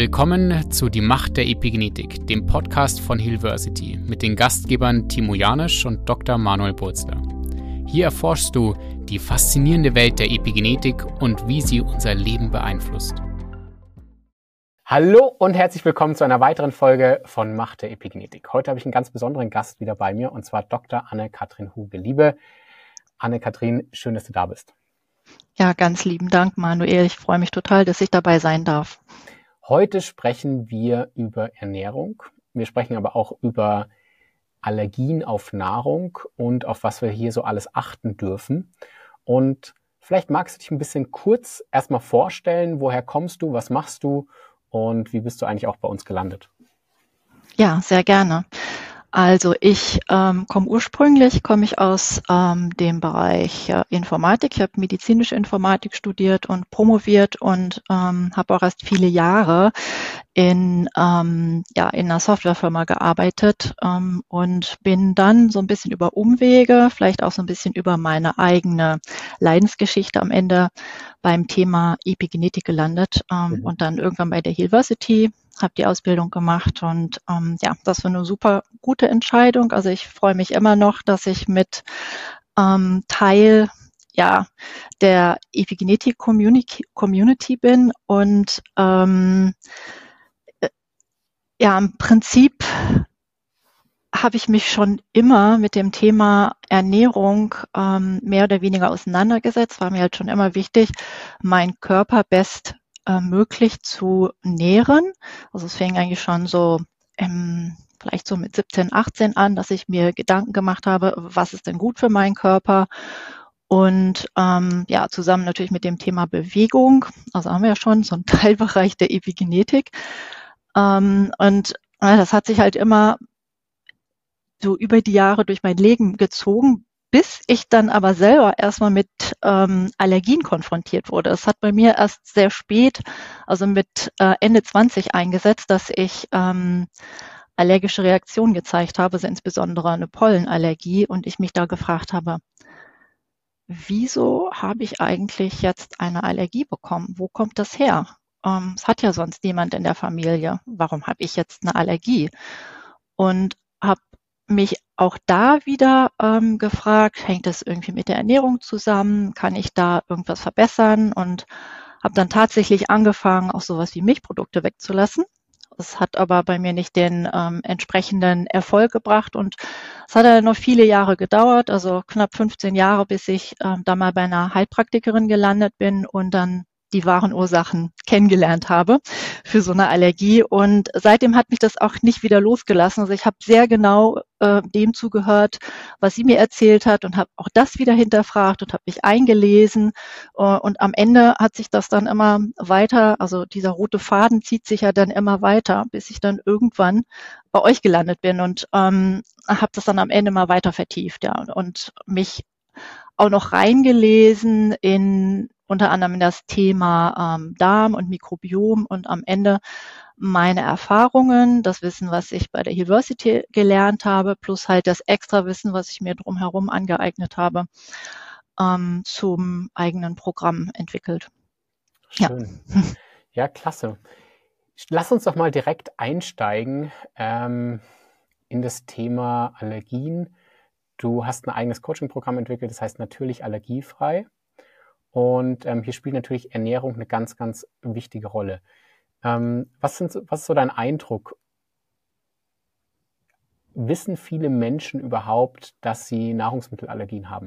Willkommen zu Die Macht der Epigenetik, dem Podcast von Hillversity mit den Gastgebern Timo Janisch und Dr. Manuel Burzler. Hier erforschst du die faszinierende Welt der Epigenetik und wie sie unser Leben beeinflusst. Hallo und herzlich willkommen zu einer weiteren Folge von Macht der Epigenetik. Heute habe ich einen ganz besonderen Gast wieder bei mir, und zwar Dr. Anne-Kathrin Huge. Liebe Anne-Kathrin, schön, dass du da bist. Ja, ganz lieben Dank, Manuel. Ich freue mich total, dass ich dabei sein darf. Heute sprechen wir über Ernährung. Wir sprechen aber auch über Allergien auf Nahrung und auf was wir hier so alles achten dürfen. Und vielleicht magst du dich ein bisschen kurz erstmal vorstellen, woher kommst du, was machst du und wie bist du eigentlich auch bei uns gelandet? Ja, sehr gerne. Also ich komme ich aus dem Bereich Informatik. Ich habe medizinische Informatik studiert und promoviert und habe auch erst viele Jahre in einer Softwarefirma gearbeitet und bin dann so ein bisschen über Umwege, vielleicht auch so ein bisschen über meine eigene Leidensgeschichte am Ende beim Thema Epigenetik gelandet und dann irgendwann bei der Hillversity, habe die Ausbildung gemacht und das war eine super gute Entscheidung. Also ich freue mich immer noch, dass ich mit Teil der Epigenetik Community bin und im Prinzip habe ich mich schon immer mit dem Thema Ernährung mehr oder weniger auseinandergesetzt. War mir halt schon immer wichtig, meinen Körper möglich zu nähren. Also es fing eigentlich schon so vielleicht so mit 17, 18 an, dass ich mir Gedanken gemacht habe, was ist denn gut für meinen Körper? Und zusammen natürlich mit dem Thema Bewegung. Also haben wir ja schon so einen Teilbereich der Epigenetik. Das hat sich halt immer so über die Jahre durch mein Leben gezogen, bis ich dann aber selber erstmal mit Allergien konfrontiert wurde. Es hat bei mir erst sehr spät, also mit Ende 20 eingesetzt, dass ich allergische Reaktionen gezeigt habe, also insbesondere eine Pollenallergie, und ich mich da gefragt habe, wieso habe ich eigentlich jetzt eine Allergie bekommen? Wo kommt das her? Es hat ja sonst niemand in der Familie. Warum habe ich jetzt eine Allergie? Und habe mich auch da wieder gefragt, hängt das irgendwie mit der Ernährung zusammen? Kann ich da irgendwas verbessern? Und habe dann tatsächlich angefangen, auch sowas wie Milchprodukte wegzulassen. Es hat aber bei mir nicht den entsprechenden Erfolg gebracht, und es hat dann noch viele Jahre gedauert, also knapp 15 Jahre, bis ich da mal bei einer Heilpraktikerin gelandet bin und dann die wahren Ursachen kennengelernt habe für so eine Allergie. Und seitdem hat mich das auch nicht wieder losgelassen. Also ich habe sehr genau dem zugehört, was sie mir erzählt hat, und habe auch das wieder hinterfragt und habe mich eingelesen. Und am Ende hat sich das dann immer weiter, also dieser rote Faden zieht sich ja dann immer weiter, bis ich dann irgendwann bei euch gelandet bin und habe das dann am Ende mal weiter vertieft, ja, und mich auch noch reingelesen in unter anderem in das Thema Darm und Mikrobiom, und am Ende meine Erfahrungen, das Wissen, was ich bei der Hillversity gelernt habe, plus halt das extra Wissen, was ich mir drumherum angeeignet habe, zum eigenen Programm entwickelt. Schön. Ja, klasse. Lass uns doch mal direkt einsteigen in das Thema Allergien. Du hast ein eigenes Coaching-Programm entwickelt, das heißt natürlich allergiefrei. Und hier spielt natürlich Ernährung eine ganz, ganz wichtige Rolle. Was ist so dein Eindruck? Wissen viele Menschen überhaupt, dass sie Nahrungsmittelallergien haben?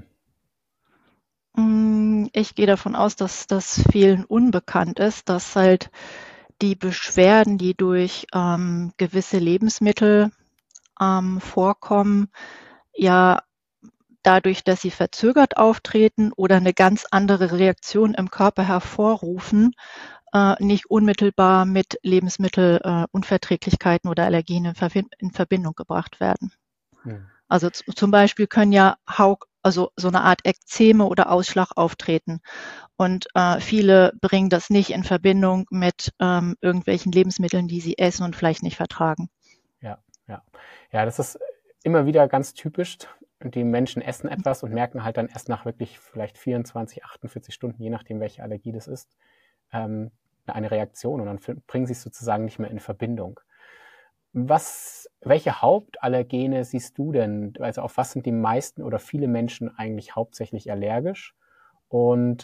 Ich gehe davon aus, dass das vielen unbekannt ist, dass halt die Beschwerden, die durch gewisse Lebensmittel vorkommen, ja dadurch, dass sie verzögert auftreten oder eine ganz andere Reaktion im Körper hervorrufen, nicht unmittelbar mit Lebensmittelunverträglichkeiten oder Allergien in Verbindung gebracht werden. Also zum Beispiel können ja also so eine Art Ekzeme oder Ausschlag auftreten. Und viele bringen das nicht in Verbindung mit irgendwelchen Lebensmitteln, die sie essen und vielleicht nicht vertragen. Ja, das ist immer wieder ganz typisch. Die Menschen essen etwas und merken halt dann erst nach wirklich vielleicht 24, 48 Stunden, je nachdem, welche Allergie das ist, eine Reaktion und dann bringen sie es sozusagen nicht mehr in Verbindung. Welche Hauptallergene siehst du denn? Also auf was sind die meisten oder viele Menschen eigentlich hauptsächlich allergisch? Und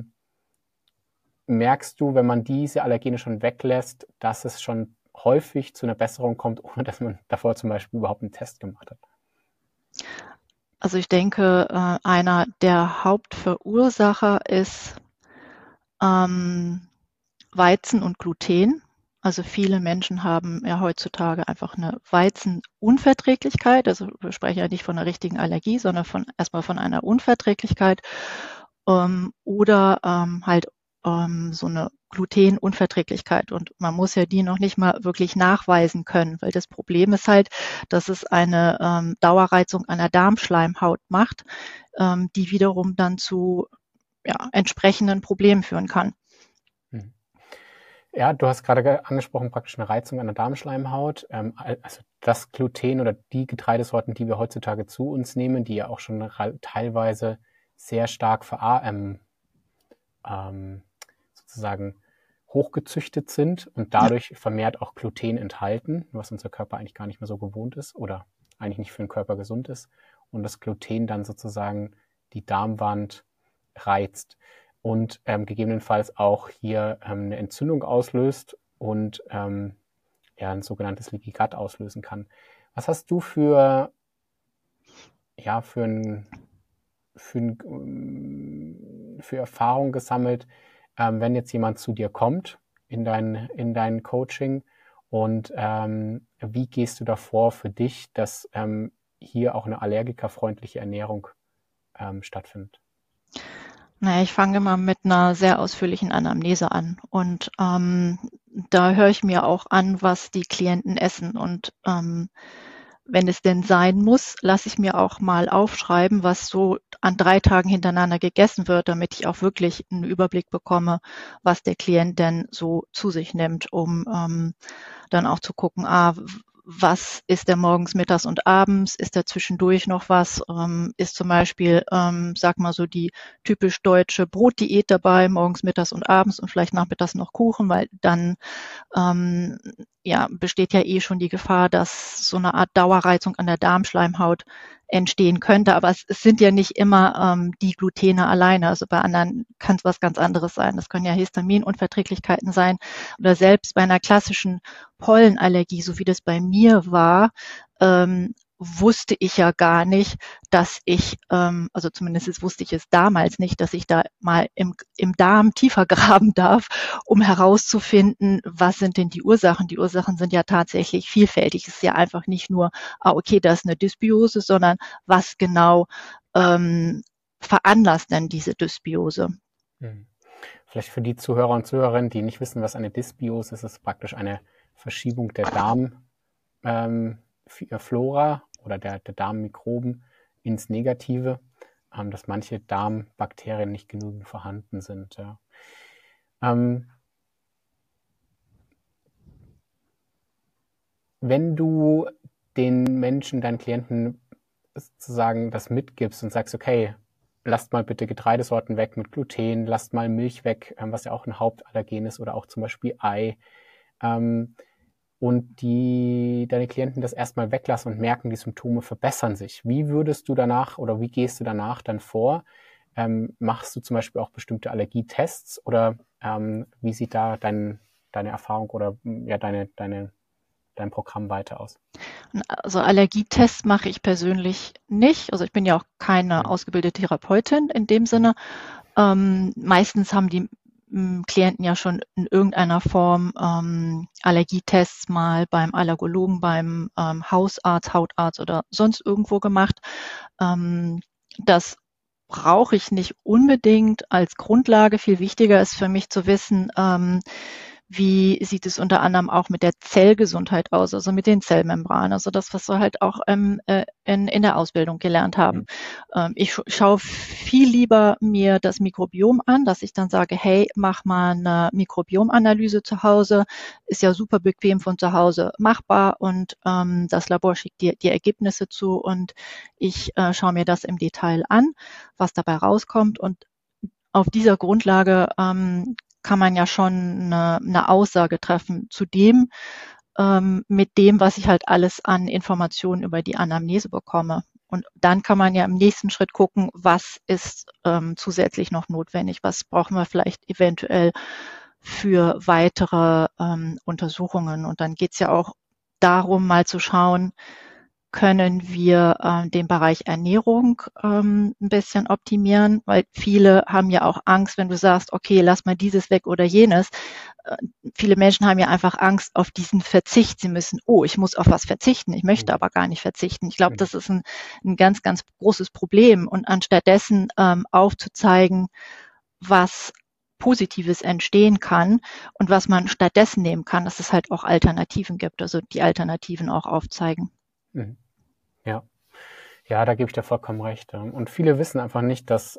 merkst du, wenn man diese Allergene schon weglässt, dass es schon häufig zu einer Besserung kommt, ohne dass man davor zum Beispiel überhaupt einen Test gemacht hat? Also ich denke, einer der Hauptverursacher ist Weizen und Gluten. Also viele Menschen haben ja heutzutage einfach eine Weizenunverträglichkeit. Also wir sprechen ja nicht von einer richtigen Allergie, sondern erstmal von einer Unverträglichkeit oder halt so eine Glutenunverträglichkeit. Und man muss ja die noch nicht mal wirklich nachweisen können, weil das Problem ist halt, dass es eine Dauerreizung an der Darmschleimhaut macht, die wiederum dann zu entsprechenden Problemen führen kann. Ja, du hast gerade angesprochen, praktisch eine Reizung an der Darmschleimhaut. Also das Gluten oder die Getreidesorten, die wir heutzutage zu uns nehmen, die ja auch schon teilweise sehr stark sozusagen hochgezüchtet sind und dadurch vermehrt auch Gluten enthalten, was unser Körper eigentlich gar nicht mehr so gewohnt ist oder eigentlich nicht für den Körper gesund ist. Und das Gluten dann sozusagen die Darmwand reizt und gegebenenfalls auch hier eine Entzündung auslöst und ein sogenanntes Leaky Gut auslösen kann. Was hast du für Erfahrung gesammelt, wenn jetzt jemand zu dir kommt in dein Coaching und wie gehst du davor für dich, dass hier auch eine allergikerfreundliche Ernährung stattfindet? Naja, ich fange immer mit einer sehr ausführlichen Anamnese an und da höre ich mir auch an, was die Klienten essen und wenn es denn sein muss, lasse ich mir auch mal aufschreiben, was so an 3 Tagen hintereinander gegessen wird, damit ich auch wirklich einen Überblick bekomme, was der Klient denn so zu sich nimmt, um dann auch zu gucken, was isst er morgens, mittags und abends? Ist da zwischendurch noch was? Ist zum Beispiel, sag mal so die typisch deutsche Brotdiät dabei, morgens, mittags und abends und vielleicht nachmittags noch Kuchen, weil dann besteht ja schon die Gefahr, dass so eine Art Dauerreizung an der Darmschleimhaut entstehen könnte. Aber es sind ja nicht immer die Glutene alleine. Also bei anderen kann es was ganz anderes sein. Das können ja Histaminunverträglichkeiten sein oder selbst bei einer klassischen Pollenallergie, so wie das bei mir war, wusste ich ja gar nicht, dass ich, also zumindest wusste ich es damals nicht, dass ich da mal im Darm tiefer graben darf, um herauszufinden, was sind denn die Ursachen. Die Ursachen sind ja tatsächlich vielfältig. Es ist ja einfach nicht nur, okay, da ist eine Dysbiose, sondern was genau veranlasst denn diese Dysbiose? Vielleicht für die Zuhörer und Zuhörerinnen, die nicht wissen, was eine Dysbiose ist, ist es praktisch eine Verschiebung der Darmflora oder der Darmmikroben ins Negative, dass manche Darmbakterien nicht genügend vorhanden sind. Ja. Wenn du den Menschen, deinen Klienten sozusagen das mitgibst und sagst, okay, lasst mal bitte Getreidesorten weg mit Gluten, lasst mal Milch weg, was ja auch ein Hauptallergen ist, oder auch zum Beispiel Ei, und deine Klienten das erstmal weglassen und merken, die Symptome verbessern sich. Wie würdest du danach oder wie gehst du danach dann vor? Machst du zum Beispiel auch bestimmte Allergietests oder wie sieht da deine Erfahrung oder dein Programm weiter aus? Also Allergietests mache ich persönlich nicht. Also ich bin ja auch keine ausgebildete Therapeutin in dem Sinne. Meistens haben die Klienten ja schon in irgendeiner Form Allergietests mal beim Allergologen, beim Hausarzt, Hautarzt oder sonst irgendwo gemacht. Das brauche ich nicht unbedingt als Grundlage. Viel wichtiger ist für mich zu wissen, wie sieht es unter anderem auch mit der Zellgesundheit aus, also mit den Zellmembranen, also das, was wir halt auch in der Ausbildung gelernt haben. Ich schaue viel lieber mir das Mikrobiom an, dass ich dann sage, hey, mach mal eine Mikrobiomanalyse zu Hause, ist ja super bequem von zu Hause machbar und das Labor schickt dir die Ergebnisse zu und ich schaue mir das im Detail an, was dabei rauskommt und auf dieser Grundlage kann man ja schon eine Aussage treffen zu dem, mit dem, was ich halt alles an Informationen über die Anamnese bekomme. Und dann kann man ja im nächsten Schritt gucken, was ist zusätzlich noch notwendig, was brauchen wir vielleicht eventuell für weitere Untersuchungen. Und dann geht es ja auch darum, mal zu schauen, können wir den Bereich Ernährung ein bisschen optimieren, weil viele haben ja auch Angst, wenn du sagst, okay, lass mal dieses weg oder jenes. Viele Menschen haben ja einfach Angst auf diesen Verzicht. Sie müssen, oh, ich muss auf was verzichten, ich möchte aber gar nicht verzichten. Ich glaube, das ist ein ganz, ganz großes Problem. Und anstattdessen aufzuzeigen, was Positives entstehen kann und was man stattdessen nehmen kann, dass es halt auch Alternativen gibt, also die Alternativen auch aufzeigen. Ja. Ja, da gebe ich dir vollkommen recht. Und viele wissen einfach nicht, dass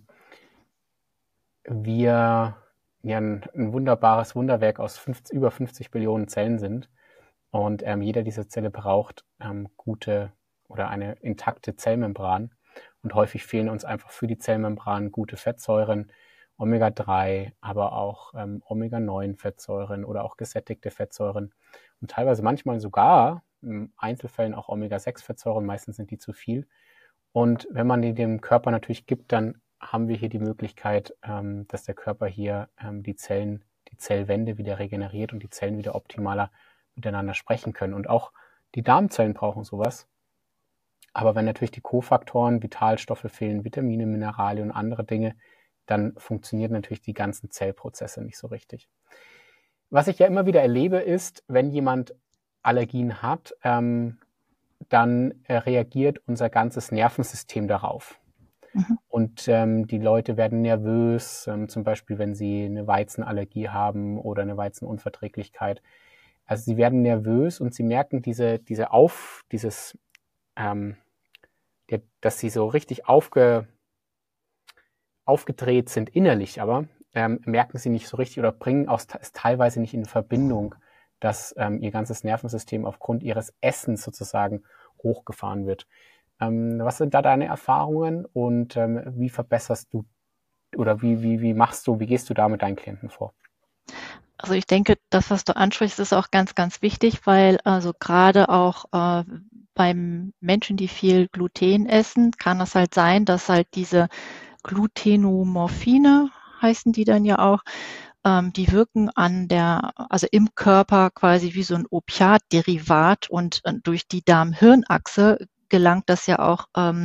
wir ja ein wunderbares Wunderwerk aus über 50 Billionen Zellen sind. Und jeder dieser Zelle braucht gute oder eine intakte Zellmembran. Und häufig fehlen uns einfach für die Zellmembran gute Fettsäuren, Omega-3, aber auch Omega-9-Fettsäuren oder auch gesättigte Fettsäuren. Und teilweise manchmal sogar in Einzelfällen auch Omega-6-Fettsäuren, meistens sind die zu viel. Und wenn man die dem Körper natürlich gibt, dann haben wir hier die Möglichkeit, dass der Körper hier die Zellwände wieder regeneriert und die Zellen wieder optimaler miteinander sprechen können. Und auch die Darmzellen brauchen sowas. Aber wenn natürlich die Kofaktoren, Vitalstoffe fehlen, Vitamine, Mineralien und andere Dinge, dann funktionieren natürlich die ganzen Zellprozesse nicht so richtig. Was ich ja immer wieder erlebe, ist, wenn jemand Allergien hat, dann reagiert unser ganzes Nervensystem darauf. Und die Leute werden nervös, zum Beispiel, wenn sie eine Weizenallergie haben oder eine Weizenunverträglichkeit. Also sie werden nervös und sie merken dass sie so richtig aufgedreht sind innerlich, aber merken sie nicht so richtig oder bringen es teilweise nicht in Verbindung, dass ihr ganzes Nervensystem aufgrund ihres Essens sozusagen hochgefahren wird. Was sind da deine Erfahrungen und wie verbesserst du oder wie gehst du da mit deinen Klienten vor? Also ich denke, das, was du ansprichst, ist auch ganz, ganz wichtig, weil also gerade auch beim Menschen, die viel Gluten essen, kann es halt sein, dass halt diese Glutenomorphine, heißen die dann ja auch, die wirken also im Körper quasi wie so ein Opiatderivat und durch die Darm-Hirn-Achse gelangt das ja auch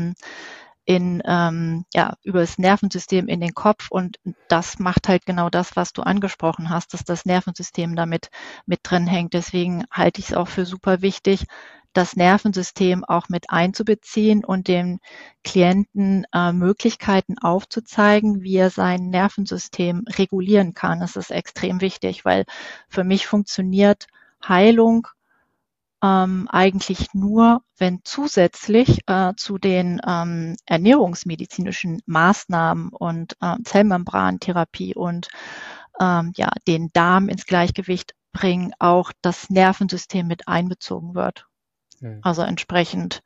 über das Nervensystem in den Kopf und das macht halt genau das, was du angesprochen hast, dass das Nervensystem damit mit drin hängt. Deswegen halte ich es auch für super wichtig, das Nervensystem auch mit einzubeziehen und dem Klienten Möglichkeiten aufzuzeigen, wie er sein Nervensystem regulieren kann. Das ist extrem wichtig, weil für mich funktioniert Heilung eigentlich nur, wenn zusätzlich zu den ernährungsmedizinischen Maßnahmen und Zellmembrantherapie und den Darm ins Gleichgewicht bringen, auch das Nervensystem mit einbezogen wird. Also entsprechend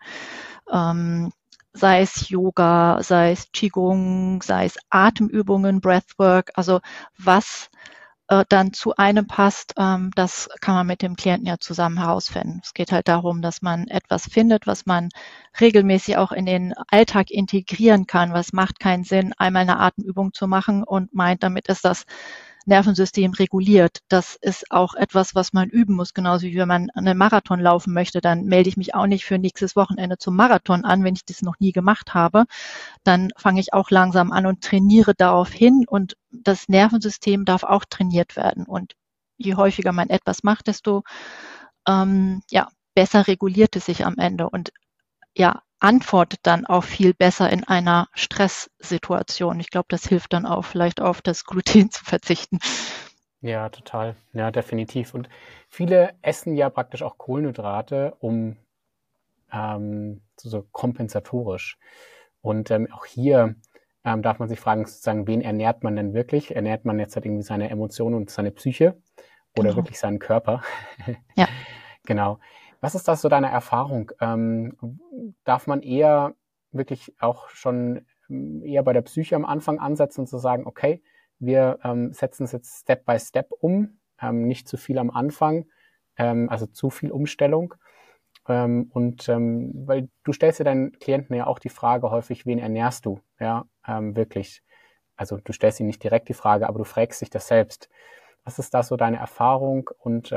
sei es Yoga, sei es Qigong, sei es Atemübungen, Breathwork, also was dann zu einem passt, das kann man mit dem Klienten ja zusammen herausfinden. Es geht halt darum, dass man etwas findet, was man regelmäßig auch in den Alltag integrieren kann. Was macht keinen Sinn, einmal eine Atemübung zu machen und meint, damit ist das Nervensystem reguliert. Das ist auch etwas, was man üben muss, genauso wie wenn man einen Marathon laufen möchte. Dann melde ich mich auch nicht für nächstes Wochenende zum Marathon an, wenn ich das noch nie gemacht habe. Dann fange ich auch langsam an und trainiere darauf hin und das Nervensystem darf auch trainiert werden. Und je häufiger man etwas macht, desto besser reguliert es sich am Ende und antwortet dann auch viel besser in einer Stresssituation. Ich glaube, das hilft dann auch vielleicht auf das Gluten zu verzichten. Ja, total. Ja, definitiv. Und viele essen ja praktisch auch Kohlenhydrate, so kompensatorisch. Und auch hier darf man sich fragen, sozusagen, wen ernährt man denn wirklich? Ernährt man jetzt halt irgendwie seine Emotionen und seine Psyche oder wirklich seinen Körper? Ja. Genau. Was ist das so deine Erfahrung? Darf man eher wirklich auch schon eher bei der Psyche am Anfang ansetzen und zu sagen, okay, wir setzen es jetzt Step by Step nicht zu viel am Anfang, also zu viel Umstellung. Weil du stellst ja deinen Klienten ja auch die Frage häufig, wen ernährst du? Ja, wirklich. Also du stellst ihnen nicht direkt die Frage, aber du fragst dich das selbst. Was ist da so deine Erfahrung und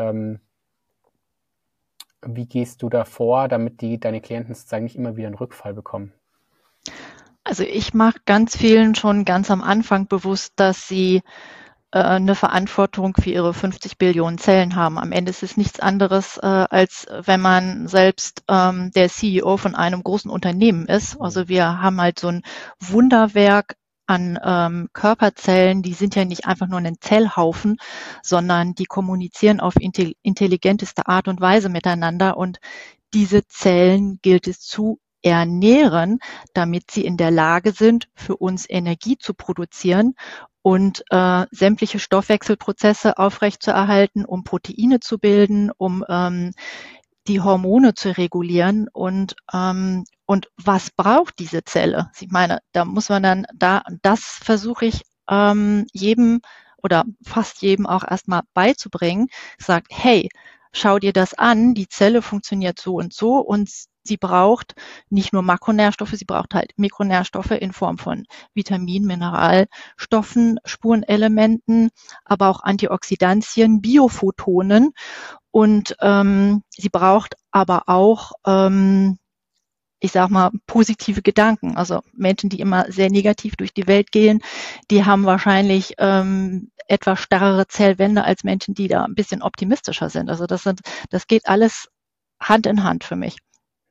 wie gehst du da vor, damit deine Klienten sozusagen nicht immer wieder einen Rückfall bekommen? Also ich mache ganz vielen schon ganz am Anfang bewusst, dass sie eine Verantwortung für ihre 50 Billionen Zellen haben. Am Ende ist es nichts anderes, als wenn man selbst der CEO von einem großen Unternehmen ist. Also wir haben halt so ein Wunderwerk an Körperzellen, die sind ja nicht einfach nur ein Zellhaufen, sondern die kommunizieren auf intelligenteste Art und Weise miteinander. Und diese Zellen gilt es zu ernähren, damit sie in der Lage sind, für uns Energie zu produzieren und sämtliche Stoffwechselprozesse aufrechtzuerhalten, um Proteine zu bilden, um die Hormone zu regulieren und was braucht diese Zelle? Ich meine, da muss man dann das versuche ich jedem oder fast jedem auch erstmal beizubringen, sagt, hey, schau dir das an, die Zelle funktioniert so und sie braucht nicht nur Makronährstoffe, sie braucht halt Mikronährstoffe in Form von Vitaminen, Mineralstoffen, Spurenelementen, aber auch Antioxidantien, Biophotonen und sie braucht aber auch, ich sag mal, positive Gedanken. Also Menschen, die immer sehr negativ durch die Welt gehen, die haben wahrscheinlich etwas starrere Zellwände als Menschen, die da ein bisschen optimistischer sind. Also das geht alles Hand in Hand für mich.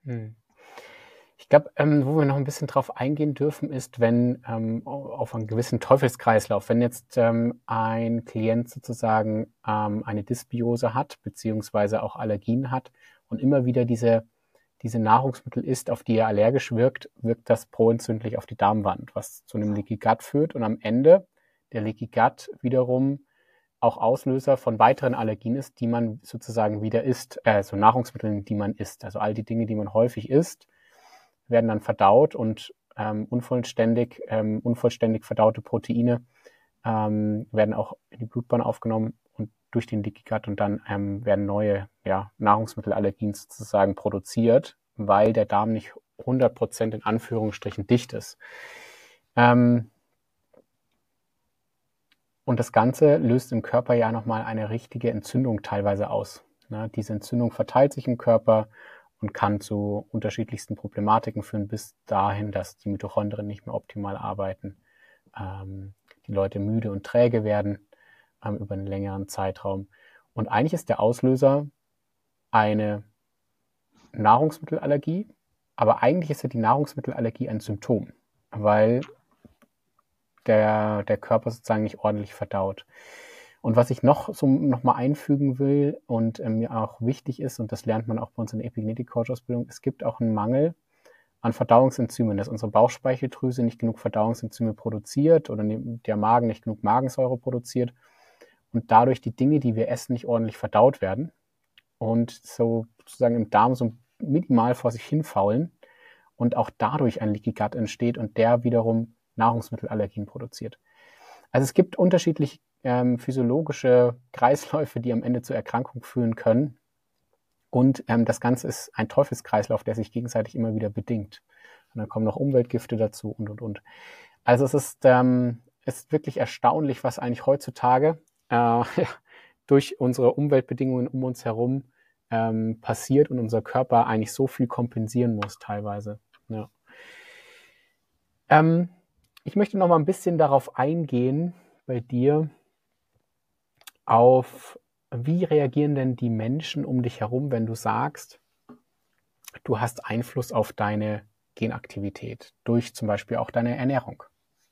Ich glaube, wo wir noch ein bisschen drauf eingehen dürfen, ist, wenn auf einen gewissen Teufelskreislauf, wenn jetzt ein Klient sozusagen eine Dysbiose hat, beziehungsweise auch Allergien hat und immer wieder diese Nahrungsmittel isst, auf die er allergisch wirkt das proentzündlich auf die Darmwand, was zu einem Leaky Gut führt und am Ende der Leaky Gut wiederum auch Auslöser von weiteren Allergien ist, die man sozusagen wieder isst, so Nahrungsmittel, die man isst. Also all die Dinge, die man häufig isst, werden dann verdaut und unvollständig verdaute Proteine werden auch in die Blutbahn aufgenommen und durch den Leaky Gut und dann werden neue Nahrungsmittelallergien sozusagen produziert, weil der Darm nicht 100% in Anführungsstrichen dicht ist. Und das Ganze löst im Körper ja nochmal eine richtige Entzündung teilweise aus. Ne? Diese Entzündung verteilt sich im Körper und kann zu unterschiedlichsten Problematiken führen, bis dahin, dass die Mitochondrien nicht mehr optimal arbeiten, die Leute müde und träge werden über einen längeren Zeitraum. Und eigentlich ist der Auslöser eine Nahrungsmittelallergie, aber eigentlich ist ja die Nahrungsmittelallergie ein Symptom, weil der Körper sozusagen nicht ordentlich verdaut. Und was ich noch mal einfügen will und mir auch wichtig ist, und das lernt man auch bei uns in der Epigenetik-Coach-Ausbildung, es gibt auch einen Mangel an Verdauungsenzymen, dass unsere Bauchspeicheldrüse nicht genug Verdauungsenzyme produziert oder der Magen nicht genug Magensäure produziert und dadurch die Dinge, die wir essen, nicht ordentlich verdaut werden und so sozusagen im Darm so minimal vor sich hinfaulen und auch dadurch ein Leaky Gut entsteht und der wiederum Nahrungsmittelallergien produziert. Also es gibt unterschiedliche physiologische Kreisläufe, die am Ende zur Erkrankung führen können. Und das Ganze ist ein Teufelskreislauf, der sich gegenseitig immer wieder bedingt. Und dann kommen noch Umweltgifte dazu und. Also es ist wirklich erstaunlich, was eigentlich heutzutage durch unsere Umweltbedingungen um uns herum passiert und unser Körper eigentlich so viel kompensieren muss teilweise. Ja. Ich möchte noch mal ein bisschen darauf eingehen bei dir, auf wie reagieren denn die Menschen um dich herum, wenn du sagst, du hast Einfluss auf deine Genaktivität durch zum Beispiel auch deine Ernährung?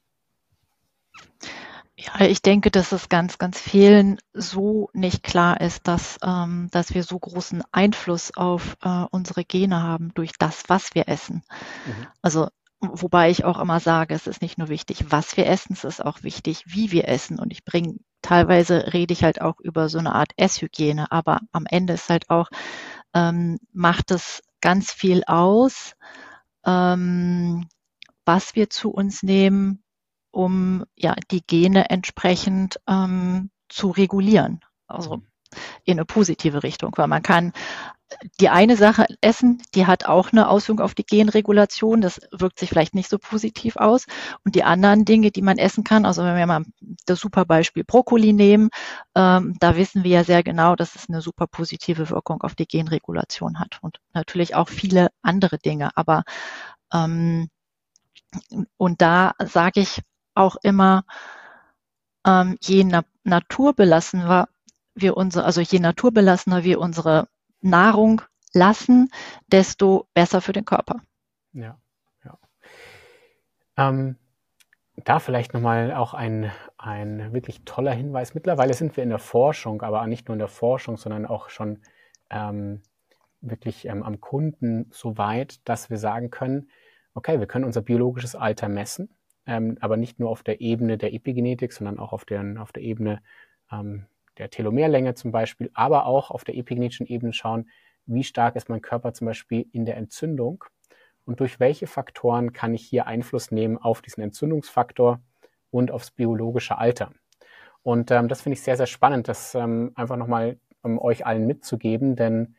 Ja, ich denke, dass es ganz, ganz vielen so nicht klar ist, dass wir so großen Einfluss auf unsere Gene haben durch das, was wir essen. Also wobei ich auch immer sage, es ist nicht nur wichtig, was wir essen, es ist auch wichtig, wie wir essen. Und teilweise rede ich halt auch über so eine Art Esshygiene, aber am Ende ist halt auch, macht es ganz viel aus, was wir zu uns nehmen, um ja die Gene entsprechend zu regulieren. Also in eine positive Richtung, weil man kann die eine Sache essen, die hat auch eine Auswirkung auf die Genregulation, das wirkt sich vielleicht nicht so positiv aus. Und die anderen Dinge, die man essen kann, also wenn wir mal das super Beispiel Brokkoli nehmen, da wissen wir ja sehr genau, dass es eine super positive Wirkung auf die Genregulation hat und natürlich auch viele andere Dinge. Aber und da sage ich auch immer, je naturbelassener wir unsere Nahrung lassen, desto besser für den Körper. Ja, ja. Da vielleicht nochmal auch ein wirklich toller Hinweis. Mittlerweile sind wir in der Forschung, aber nicht nur in der Forschung, sondern auch schon wirklich am Kunden so weit, dass wir sagen können, okay, wir können unser biologisches Alter messen, aber nicht nur auf der Ebene der Epigenetik, sondern auch auf der Ebene der Telomerlänge zum Beispiel, aber auch auf der epigenetischen Ebene schauen, wie stark ist mein Körper zum Beispiel in der Entzündung und durch welche Faktoren kann ich hier Einfluss nehmen auf diesen Entzündungsfaktor und aufs biologische Alter. Und das finde ich sehr, sehr spannend, das einfach nochmal euch allen mitzugeben, denn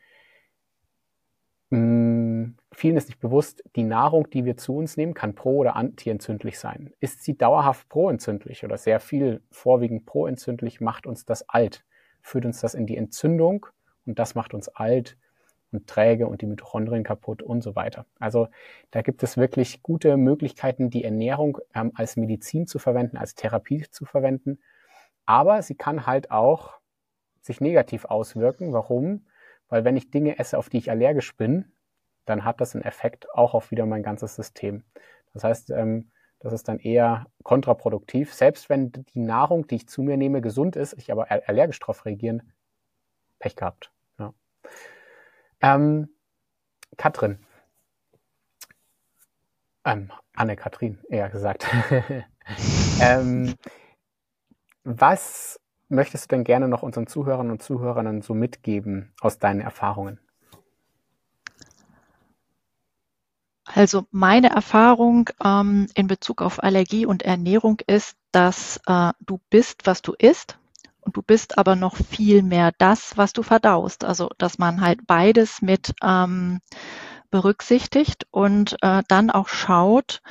vielen ist nicht bewusst, die Nahrung, die wir zu uns nehmen, kann pro- oder antientzündlich sein. Ist sie dauerhaft proentzündlich oder sehr viel vorwiegend proentzündlich, macht uns das alt, führt uns das in die Entzündung und das macht uns alt und träge und die Mitochondrien kaputt und so weiter. Also da gibt es wirklich gute Möglichkeiten, die Ernährung als Medizin zu verwenden, als Therapie zu verwenden. Aber sie kann halt auch sich negativ auswirken. Warum? Weil wenn ich Dinge esse, auf die ich allergisch bin, dann hat das einen Effekt auch auf wieder mein ganzes System. Das heißt, das ist dann eher kontraproduktiv. Selbst wenn die Nahrung, die ich zu mir nehme, gesund ist, ich aber allergisch drauf reagieren, Pech gehabt. Ja. Katrin. Anne-Kathrin, eher gesagt. Was möchtest du denn gerne noch unseren Zuhörern und Zuhörern so mitgeben aus deinen Erfahrungen? Also meine Erfahrung in Bezug auf Allergie und Ernährung ist, dass du bist, was du isst. Und du bist aber noch viel mehr das, was du verdaust. Also, dass man halt beides mit berücksichtigt und dann auch schaut,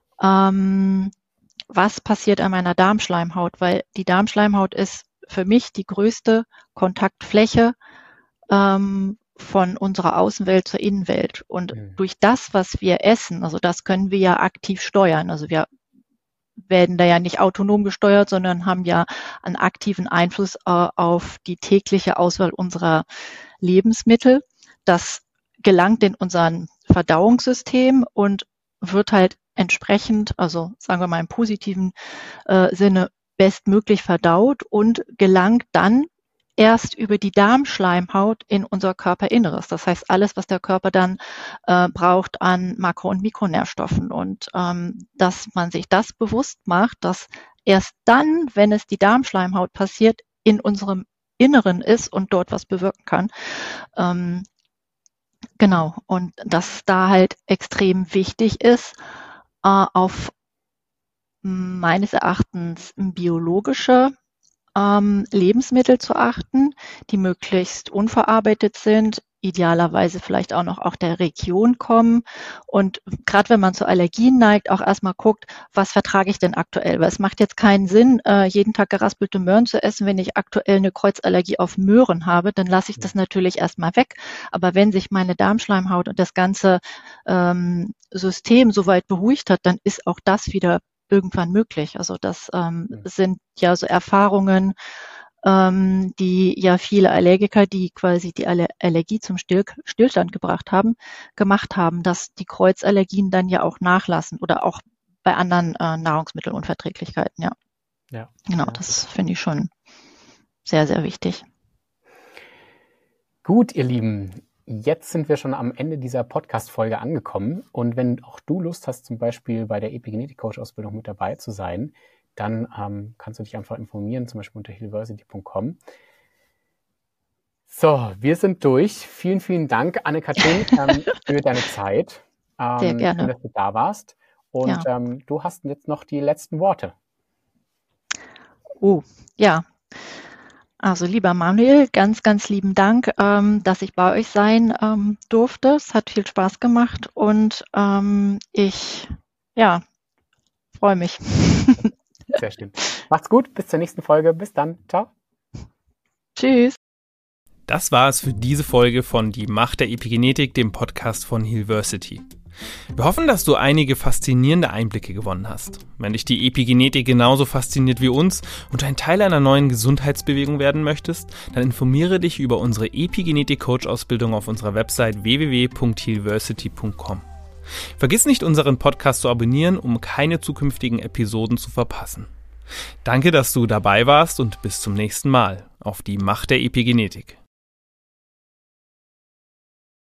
was passiert an meiner Darmschleimhaut, weil die Darmschleimhaut ist für mich die größte Kontaktfläche von unserer Außenwelt zur Innenwelt. Und durch das, was wir essen, also das können wir ja aktiv steuern. Also wir werden da ja nicht autonom gesteuert, sondern haben ja einen aktiven Einfluss auf die tägliche Auswahl unserer Lebensmittel. Das gelangt in unser Verdauungssystem und wird halt entsprechend, also sagen wir mal im positiven Sinne, bestmöglich verdaut und gelangt dann erst über die Darmschleimhaut in unser Körperinneres. Das heißt, alles, was der Körper dann braucht an Makro- und Mikronährstoffen. Und dass man sich das bewusst macht, dass erst dann, wenn es die Darmschleimhaut passiert, in unserem Inneren ist und dort was bewirken kann. Genau. Und dass da halt extrem wichtig ist, auf meines Erachtens biologische Lebensmittel zu achten, die möglichst unverarbeitet sind, idealerweise vielleicht auch noch aus der Region kommen. Und gerade wenn man zu Allergien neigt, auch erstmal guckt, was vertrage ich denn aktuell? Weil es macht jetzt keinen Sinn, jeden Tag geraspelte Möhren zu essen. Wenn ich aktuell eine Kreuzallergie auf Möhren habe, dann lasse ich das natürlich erstmal weg. Aber wenn sich meine Darmschleimhaut und das ganze System soweit beruhigt hat, dann ist auch das wieder irgendwann möglich. Also das sind ja so Erfahrungen, die ja viele Allergiker, die quasi die Allergie zum Stillstand gemacht haben, dass die Kreuzallergien dann ja auch nachlassen oder auch bei anderen Nahrungsmittelunverträglichkeiten, ja. Ja. Genau, das finde ich schon sehr, sehr wichtig. Gut, ihr Lieben. Jetzt sind wir schon am Ende dieser Podcast-Folge angekommen. Und wenn auch du Lust hast, zum Beispiel bei der Epigenetik-Coach-Ausbildung mit dabei zu sein, dann kannst du dich einfach informieren, zum Beispiel unter healversity.com. So, wir sind durch. Vielen, vielen Dank, Anne-Kathrin, für deine Zeit. Sehr gerne. Schön, dass du da warst. Und du hast jetzt noch die letzten Worte. Ja. Also lieber Manuel, ganz, ganz lieben Dank, dass ich bei euch sein durfte. Es hat viel Spaß gemacht und ich freue mich. Sehr schön. Macht's gut, bis zur nächsten Folge. Bis dann. Ciao. Tschüss. Das war es für diese Folge von Die Macht der Epigenetik, dem Podcast von Healversity. Wir hoffen, dass du einige faszinierende Einblicke gewonnen hast. Wenn dich die Epigenetik genauso fasziniert wie uns und du ein Teil einer neuen Gesundheitsbewegung werden möchtest, dann informiere dich über unsere Epigenetik-Coach-Ausbildung auf unserer Website www.healversity.com. Vergiss nicht, unseren Podcast zu abonnieren, um keine zukünftigen Episoden zu verpassen. Danke, dass du dabei warst und bis zum nächsten Mal auf Die Macht der Epigenetik.